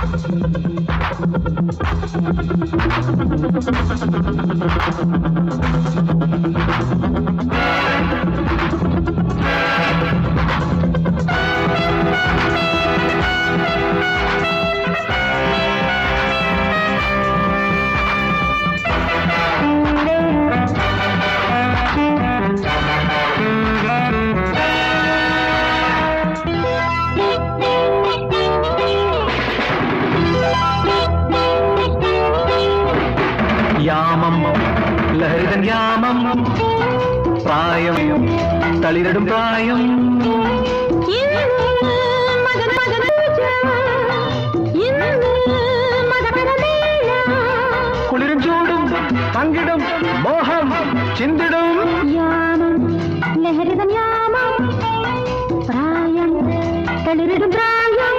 തളിരിടും പ്രായം കുളിരും ചൂടും പങ്കിടും മോഹം ചിന്തിടും ലഹരിതം യാമം പ്രായം തളിരിടും പ്രായം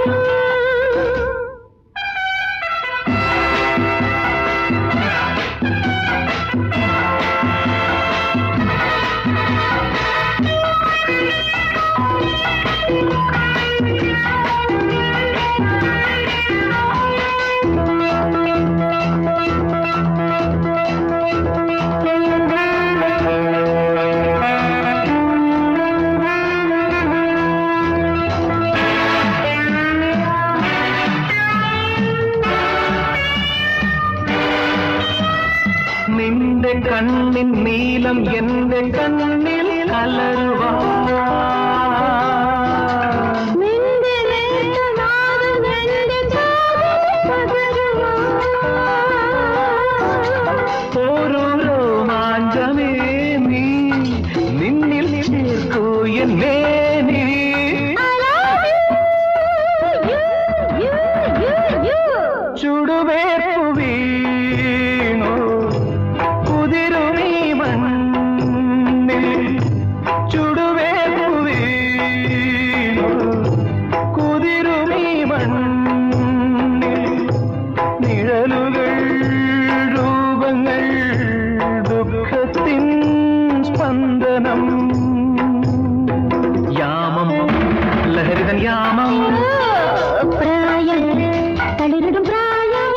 കണ്ണിൻ നീലം എന്റെ കണ്ണിൽ കലരുവാ ഓരോ രോമാഞ്ചമേ നീ നിന്നിൽ ചേർക്കൂ എന്നേ നീ ചുടുവേർപ്പു വീണു യാമം ലഹരിതൻ യാമം പ്രായം തളിരിടും പ്രായം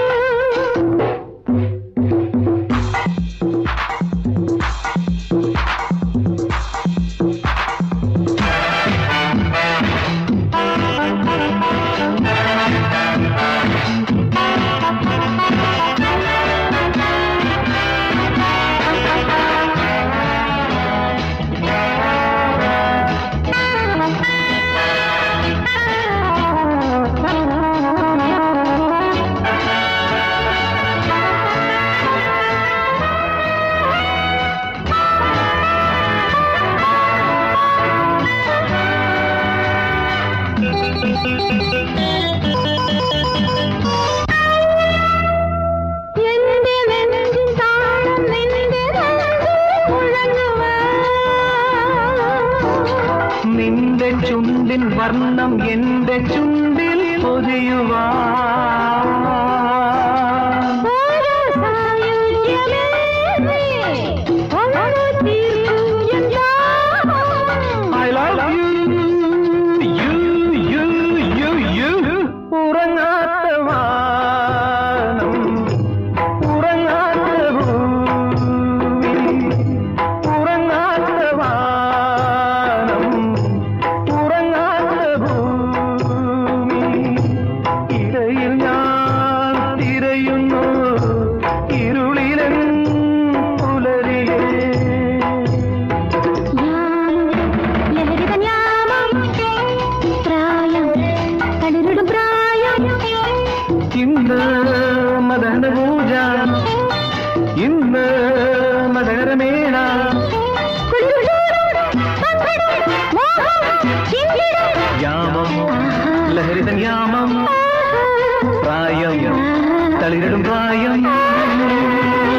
നിന്റെ ചുണ്ടിൻ വർണ്ണം എന്റെ ചുണ്ടിൽ പൊതിയുവാ I love you. ഇന്ന് മദന പൂജ ഇന്ന് മദരമേള യാമം ലഹരിതൻ യാമം പ്രായം തളിരിടും പ്രായം